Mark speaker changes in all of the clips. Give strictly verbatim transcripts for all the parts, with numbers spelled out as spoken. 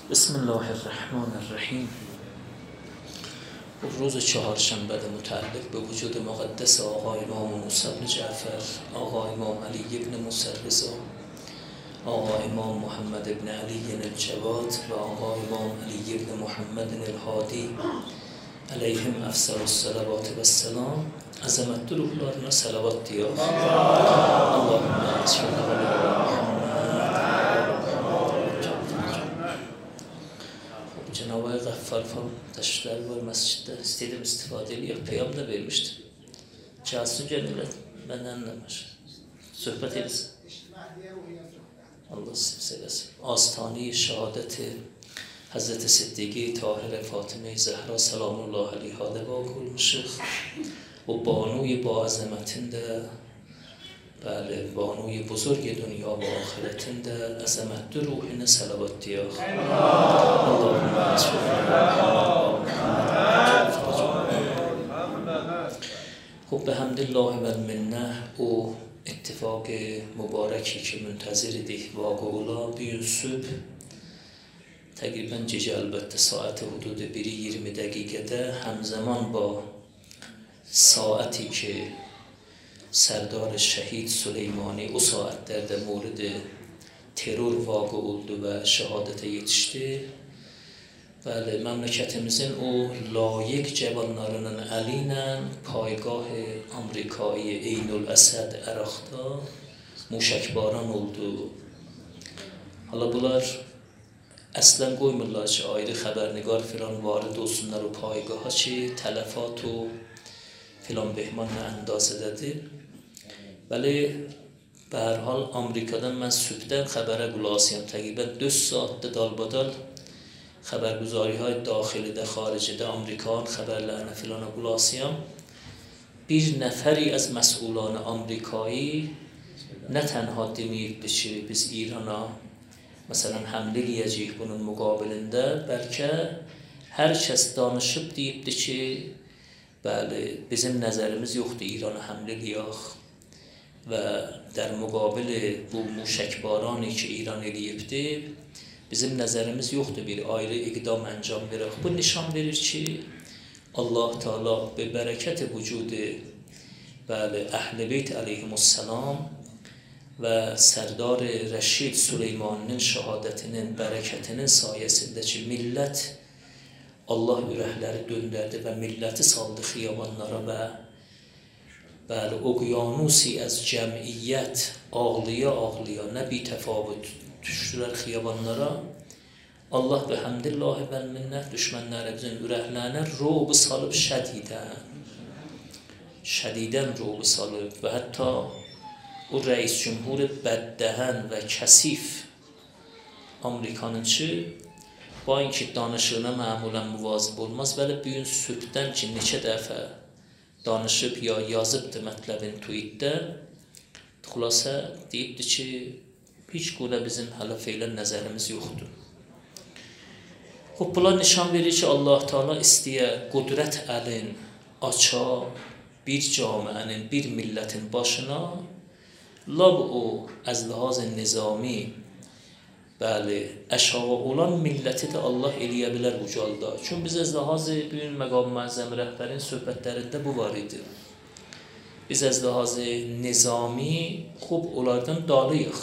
Speaker 1: بسم الله الرحمن الرحیم. روز چهارشنبه متعلق به وجود مقدس آقا امام موسی بن جعفر، آقا امام علی بن موسی رضا، آقا امام محمد بن علی الجواد و آقا امام علی بن محمد الهادی علیهم افضل الصلوات و السلام. عظمت روحlarına salavat diyor. Allahümme salli ala Muhammed. Cenab-ı Hak Gaffar falan taşlar var mescitte. İstedim istifade ya peyam da vermiştim. Casus gönüller benden anlamış. Sohbet edilsin. Allah sevsin. Astani şehadeti Hazreti Siddiqi Tahir Fatime Zehra Selamullah Aleyha de vakulmuşuz. O banوی با عظمتinde بله بانوی بزرگ دنیا و آخرتinde عظمت روحine salavat diyor. Allahümme خب به حمد الله و المنه او اتفاق مبارکی که منتظردی واقع اولا بیون صبح تقریبا جیجه البته ساعت حدود بری یirmi دقیقه همزمان با ساعتی که سردار شهید سلیمانی o saatlerde مورد terör واقع oldu ve şehadete yetişti. Bəli, məmləkətimizin o layiq cavanlarının əli ilə paygah Amerikayı Eynül Əsəd Əraqda muşəkbaran oldu. Hala bunlar əslən qoymurlar ki, ayrı xəbərnigar filan varid olsunlar o paygaha ki, tələfat o filan behmanla əndazədədir. Bəli, به هر حال آمریکادن من صبحدن خبر گلاسیم تقریبا دو ساعت دالبادال خبرگزاری های داخلی ده خارجی ده آمریکان خبر لعنه فلان گلاسیم bir neferi از مسئولان آمریکایی نه تنها demeyip بشه biz İran'a مثلا حمله yiyəcəyik bunun müqabilində bəlkə hər kəs danışıb deyibdi ki bəli bizim nəzərimiz yoxdur İran'a həmlə eləyək və در مقابل bu muşəkbarani ki İran eləyibdi bizim nəzərimiz yoxdur bir ayrı iqdam əncam verək. Bu nişan verir ki Allah Teala به برکت وجود bəli Əhl-i Beyt əleyhimussalam və Sərdar Rəşid Süleymaninin şəhadətinin bərəkətinin sayəsində ki millət Allah ürəkləri döndərdi və milləti saldı xiyabanlara və bəli oqyanusi az cəmiyyət ağlıya ağlıya nə bir təfavüt düşdülər xiyabanlara. Allah və həmdillah və minnət düşmənlərimizin ürəklərinə rob salıb şədidən şədidən rob salıb və hətta o rəis cümhur bəddəhən və kəsif Amerikanın ki با اینکه دانشجویان معمولا مواظب olmaz ولی بیون sübhdən ki neçə dəfə danışıb ya yazıbdı mətləbin tweetdə xülasə deyibdi ki heç qula bizim hələ feylən nəzərimiz yoxdur. Xub bunlar nişan verir ki Allah Teala istəyə qudrət əlin aça bir camiənin bir millətin başına lab o az lihaz nizami bəli əşağı olan milləti də Allah eləyə bilər ucalda. Çünki biz az lihaz büyün məqam məzəm rəhbərin söhbətlərində bu var idi. Biz az lihaz nizami xub onlardan dalıyıq.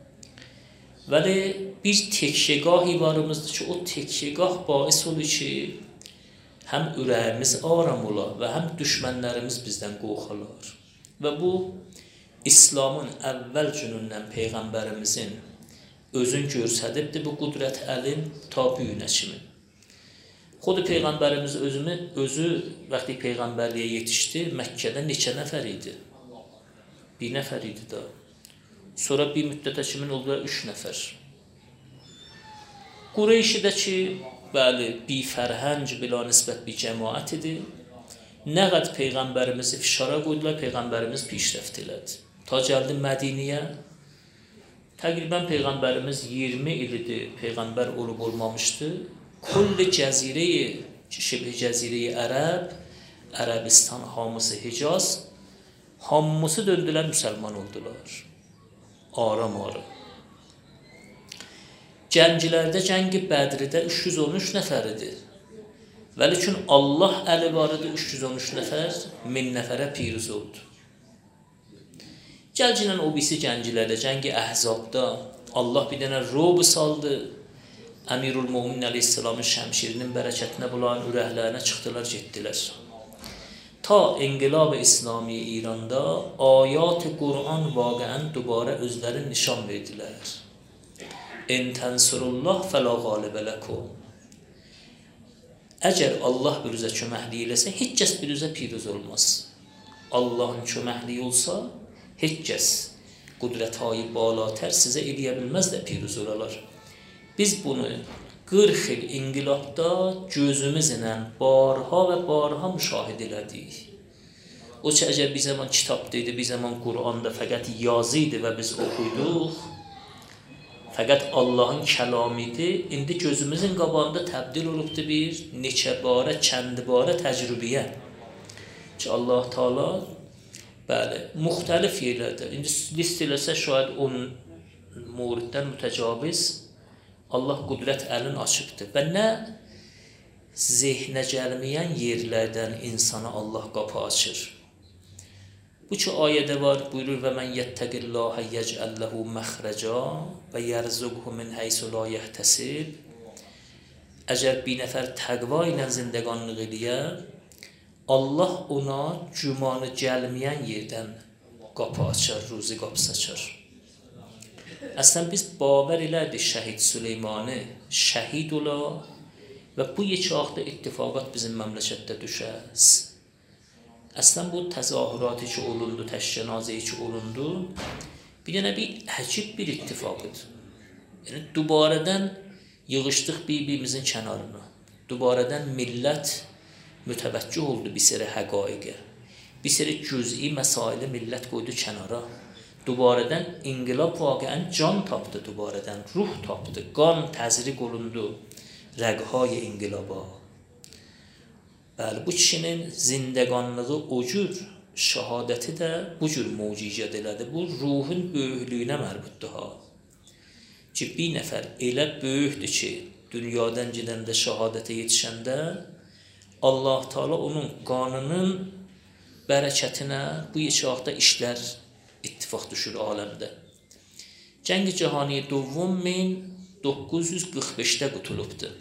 Speaker 1: Vəli bir tekşegahi varımızdır ki o tekşegah bais olur ki həm ürəyimiz aram olar və həm düşmənlərimiz bizdən qorxarlar. Və bu İslamın əvvəl günündən Peyğəmbərimizin özün görsədibdir bu qudrət əlin ta büyünə kimi. Xud Peyğəmbərimiz özünü, özü vaxtı Peyğəmbərliyə yetişdi, Məkkədə neçə nəfər idi? Bir nəfər idi da. Sonra bir müddətə kimin oldu? Üç nəfər. Qureyşidə ki, bəli, bir fərhəng bila nisbət bir cəmaət idi. Nə qəd Peyğəmbərimizi fişara qoydular, Peyğəmbərimiz pişrəft elədi. Ta gəldi Mədiniyə, təqribən Peyğəmbərimiz iyirmi ildir Peyğəmbər olub olmamışdı. Kulli cəzireyi, şibh cəzireyi Ərəb, Ərəbistan hamısı Hicaz, hamısı döndülər, müsəlman oldular. Aram aram. Gənclərdə cəngi Bədridə üç yüz on üç nəfər idi. Vəlikin Allah əli var idi üç yüz on üç nəfər, min nəfərə piruz oldu. Gəlcinən o birisi gənclərdə cəngi Əhzabda Allah bir dənə rob saldı. Əmirul Möminin əleyhissalamın şəmşirinin bərəkətinə bulan ürəklərinə çıxdılar, getdilər. Ta İnqilab-ı İslami İranda ayat-ı Qur'an vaqəən dubara özləri nişan verdilər. İn tənsurullah fəla qalibə ləkum. Əgər Allah biruzə köməkliyi eləsə, heç kəs biruzə piruz olmaz. Allahın köməkliyi olsa, heç kəs qudrət-i balatər sizə eləyə bilməz də piruz olalar. Biz bunu qırx il inqilabda gözümüzlə barha və barha müşahidə elədik. O ki, əgər bir zaman kitabda idi, bir zaman Qur'anda fəqət yazı idi və biz oxuyduq, fəqət Allahın kəlamı idi, indi gözümüzün qabağında təbdil olubdur bir neçə barə, kəndi barə təcrübəyə. Ki, Allah Teala, bəli, müxtəlif yerlərdə, indi list eləsə şayad on muriddən mütəcaviz, Allah qudrət əlin açıbdır və nə zehnə gəlməyən yerlərdən insana Allah qapı açır. Bu ki, ayədə var, buyurur və mən yettəqillahə yecəlləhu məxrəca və yərzuqhu min heysu la yəhtəsib. Əgər bir nəfər təqva ilə zindəqanlıq eləyə, Allah ona gümanı gəlməyən yerdən qapı açar, ruzi qapısı açar. Əslən, biz bavər elədik şəhid Süleymanı, şəhid ola və bu yekağda ittifaqat bizim məmləkətdə düşəz. Əslən, bu təzahüratı ki olundu, təşkənazəyi ki olundu, bir dənə bir həcib bir ittifaqıdır. Yəni, dubarədən yığışdıq bir-birimizin kənarına. Dubarədən millət mütəvəccüh oldu bir sərə həqaiqə. Bir sərə cüz'i məsaili millət qoydu kənara. Dubarədən inqilab vaqəən can tapdı dubarədən, ruh tapdı, qan təzriq olundu rəqhay inqilaba. Bəli, bu kişinin zindəqanlığı o cür, şəhadəti də bu cür mucizət elədi. Bu, ruhun böyüklüyünə mərbuddur ha. Ki, bir nəfər elə böyükdür ki, dünyadan gedəndə, şəhadətə yetişəndə, Allah Teala onun qanının bərəkətinə bu yekağda işlər ittifaq düşür aləmdə. Cəng-i Cahani Dovvum min doqquz yüz qırx beşdə qutulubdur.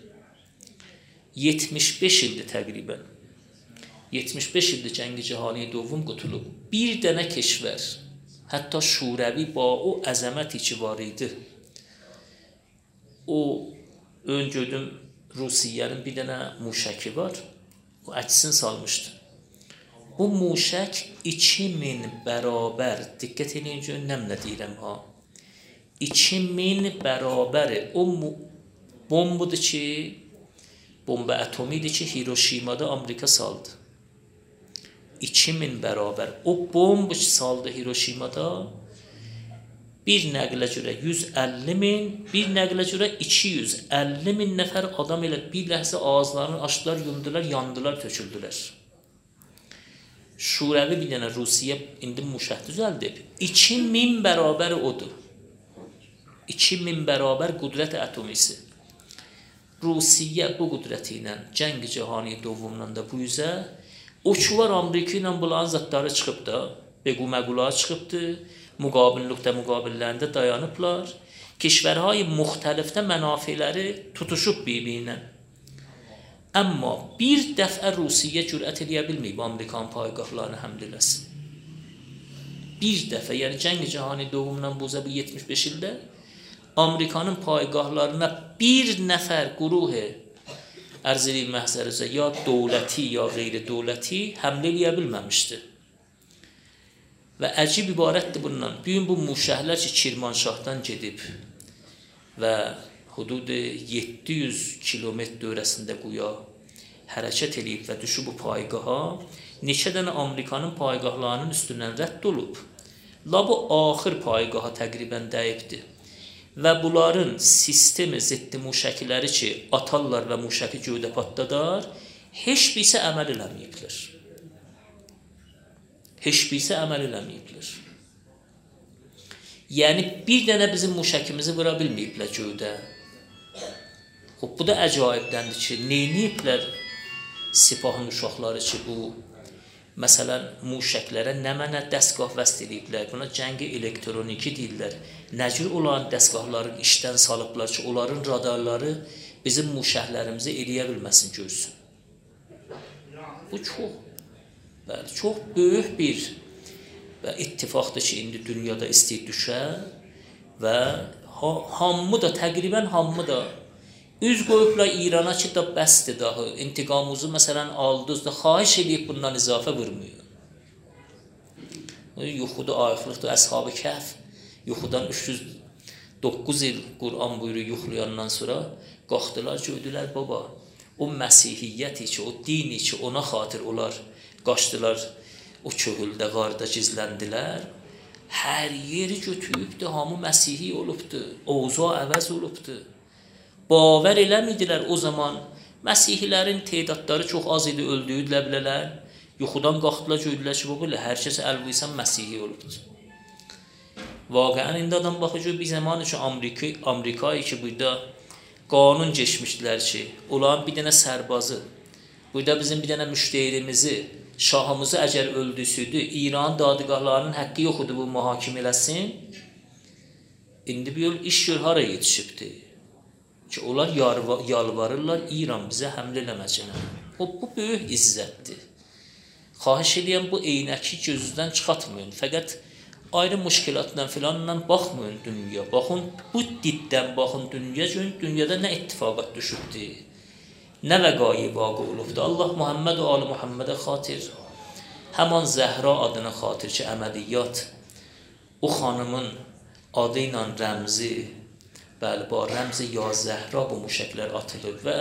Speaker 1: yetmiş beş ildir təqribən. yetmiş beş ildir Cəng-i Cahani Dovvum qutulub. Bir dənə keşvər, hətta Şurəvi ba o əzəməti ki var idi. O, öncödüm Rusiyyənin bir dənə muşəki var, o əksin salmışdı. Bu muşək iki min bərabər, diqqət edin ki, nəmlə deyirəm ha. iki min bərabər o bombudur ki, bomba atomidir ki, Hiroşimada Amerika saldı. iki min bərabər. O bombu ki saldı Hiroşimada, bir nəqlə görə yüz əlli min, bir nəqlə görə iki yüz əlli min nəfər adam elə bir ləhzə ağızlarını açdılar, yumdular, yandılar, töküldülər. Şurəvi bir dənə Rusiya indi muşəh düzəldib. iki min bərabər odur. iki min bərabər qudrət ətomisi. Rusiya bu qudrəti ilə Cəng-i Cahani Dovvumdan da bu yüzə o ki var Amerika ilə bunların zatları çıxıb da, bequ-məqula çıxıbdı, müqabillikdə müqabillərində dayanıblar. Keşvərhay müxtəlifdə mənafiləri tutuşub bir-birinə. Amma bir dəfə Rusiya cürət eləyə bilməyib Amerikan paygahlarını həml eləsin. Bir dəfə, yəni Cəng-i Cahani Dovvumdan bu bu yetmiş beş ildə Amerikanın paygahlarına bir nəfər quruhu ərzəli məhzərizə ya dövləti ya qeyri-dövləti həmlə eləyə bilməmişdi. Və əcib ibarətdir bundan. Bugün bu muşəhlər ki, Kirmanşahdan gedib və hudud yeddi yüz kilometr dövrəsində quya hərəkət eləyib və düşüb bu paygaha, neçə dənə Amerikanın paygahlarının üstündən rədd olub. La bu axır paygaha təqribən dəyibdir. Və bunların sistemi, ziddi muşəkiləri ki, atarlar və muşəki gövdə patladar, heç birisi əməl eləməyiblər. Heç birisi əməl eləməyiblər. Yəni, bir dənə bizim muşəkimizi vura bilməyiblər gövdə. Xub, bu da əcaibdəndir ki, neyniyiblər Sipahın uşaqları ki, bu məsələn muşəklərə nə mənə dəstgah vəst ediblər, buna cəngi elektroniki deyirlər. Nə cür olan dəstgahların işdən salıblar ki, onların radarları bizim muşəklərimizi eləyə bilməsin, görsün. Bu çox, bəli, çox böyük bir və ittifaqdır ki, indi dünyada istəyir düşə və hamı da, təqribən hamı da üz qoyublar İrana ki, da bəsdir daha, intiqamımızı məsələn aldınız da, xahiş edib bundan izafə vurmuyor. Yuxuda ayıqlıqdır, Əshab-ı Kəhf, yuxudan üç yüz doqquz il Qur'an buyuruyor yuxlayandan sonra, qalxdılar, gördülər, baba, o Məsihiyyəti ki, o dini ki, ona xatir olar, qaçdılar, o köhüldə, qarda gizləndilər, hər yeri götürübdür, hamı Məsihi olubdur, oğuza əvəz olubdur. Baver eləmirdilər o zaman. Məsihlərin tedadları çox az idi, öldürdülər bilələr. Yuxudan qalxdılar, gördülər ki, bu belə, hər kəs əlviysən Məsihi olubdur. Vaqəən indi adam baxıcı bir zaman ki, Amerika, Amerikayı ki, burada qanun geçmişdilər ki, onların bir dənə sərbazı, burada bizim bir dənə müştehirimizi, şahımızı əgər öldürsüydü, İran dadgahlarının haqqı yoxudur bu mühakim eləsin. İndi bir yol iş gör hara yetişibdir. Ki, onlar yalvarırlar İran bizə həmlə eləməcinə. O, bu böyük izzətdir. Xahiş edirəm, bu eynəki gözündən çıxatmayın. Fəqət ayrı müşkilatla filanla baxmayın dünya. Baxın, bu diddən baxın dünya, dünyada nə ittifaqat düşübdir, nə vəqayi vaqı olubdur. Allah Muhammed və Ali Muhammedə xatir, həman Zəhra adına xatir ki, əməliyyat, o xanımın adı ilə rəmzi, bəli, bu rəmzi ya Zəhra bu müşəklər atılır və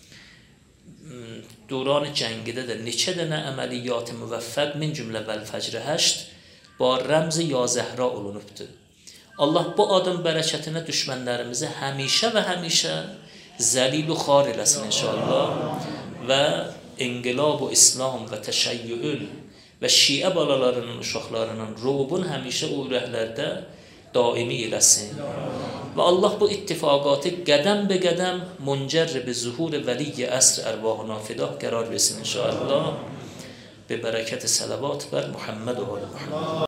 Speaker 1: Duran cəngidə də neçə dənə əməliyyat-ı müvəffəq min cümlə vəl-fəcr həşt bu rəmzi ya Zəhra olunubdur. Allah bu adın bərəkətinə düşmənlərimizi həmişə və həmişə zəlil-u xar eləsin inşallah və inqilab-u İslam və təşəyyül və şiə balalarının, uşaqlarının rubun həmişə o ürəklərdə daimi eləsin. Və Allah bu ittifaqatı qədəm be qədəm müncərr bi zuhur vəliy əsr ərvahına fidah qərar versin inşallah. Be bərəkət səlavat bər Muhammed və Muhammed.